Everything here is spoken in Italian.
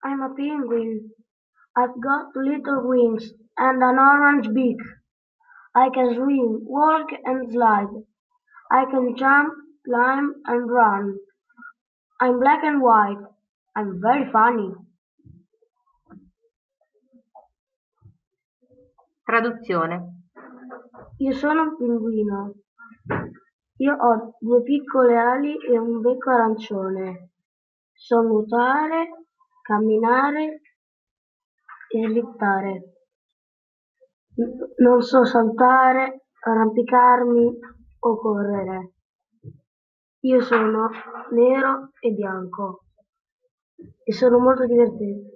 I'm a penguin. I've got little wings and an orange beak. I can swim, walk and slide. I can jump, climb and run. I'm black and white. I'm very funny. Traduzione. Io sono un pinguino. Io ho due piccole ali e un becco arancione. So nuotare, camminare e slittare. Non so saltare, arrampicarmi o correre. Io sono nero e bianco e sono molto divertente.